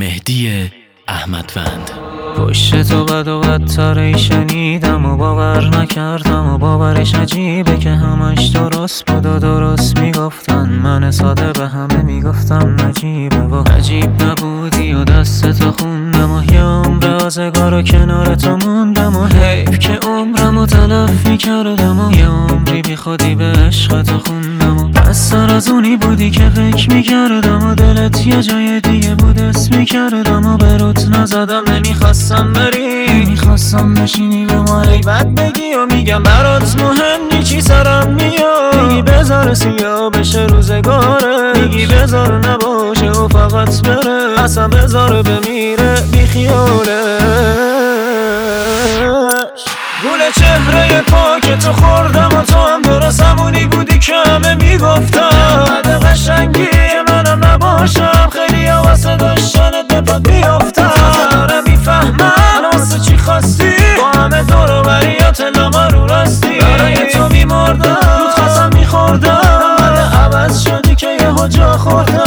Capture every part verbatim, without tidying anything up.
مهدی احمدوند. پشت تو بد و بدتری شنیدم و باور نکردم و باورش عجیبه که همش درست بود و درست میگفتن. من ساده به همه میگفتم نجیبه و عجیب نبودی و دست تو خوندم و یه عمر آزگار و کنار تو موندم و حیف که عمرمو تلف میکردم و یه عمری بی خودی به عشق تو خوندم و بستر از اونی بودی که فکر میکردم و دلت یه جای دیگه بود اسم میکردم و به روت نزدم نمیخواستم بری، نمیخواستم بشینی به ما غیبت بگی و میگم برات مهم نی چی سرم میاد. میگی بذار سیاه بشه روزگاره، میگی بذار نباشه و فقط بره، اصلا بذار بمیره بی خیالش. گل چهره پاک تو خوردم و تو هم درست همونی بودی که همه میگفتم. بعد قشنگی منم نباشم خیلی ها واسه داشتنت به پا بیافتم. دارم میفهمم واسه چی خواستی با همه دور و بریات لاغر رو راستی. برای تو میمردم رود خواستم میخوردم، بعد عوض شدی که یه جا خوردم.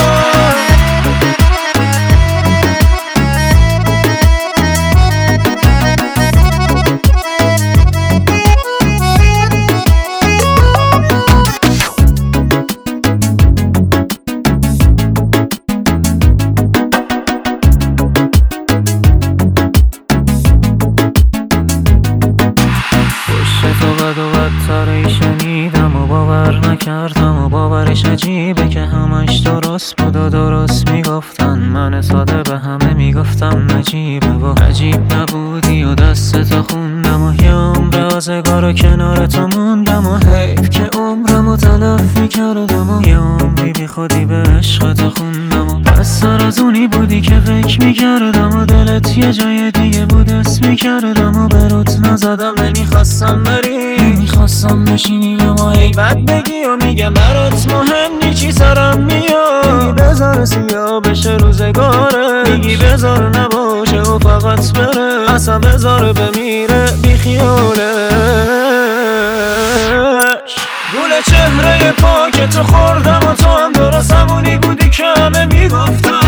تو بد و بدتری شنیدم و باور نکردم و باورش عجیبه که همش درست بود و درست میگفتن. من ساده به همه میگفتم نجیبه و عجیب نبودی و دست تو خوندم و یه عمر آزگار و کنار تو موندم و حیف که عمرمو تلف میکردم و یه عمری بی خودی به عشق تو خوندم و بستر از اونی بودی که فکر میکردم و دلت یه جای دیگه بود اسم میکردم و به روت نزدم نمیخواستم بری، نمیخواستم بشینی به ما غیبت بگی و میگم برات مهم نی چی سرم میاد. میگی بذار سیاه بشه روزگاره، میگی بذار نباشه و فقط بره، اصلا بذار بمیره بی خیالش. گل چهره پاک تو خوردم و تو هم درست همونی بودی که همه میگفتم.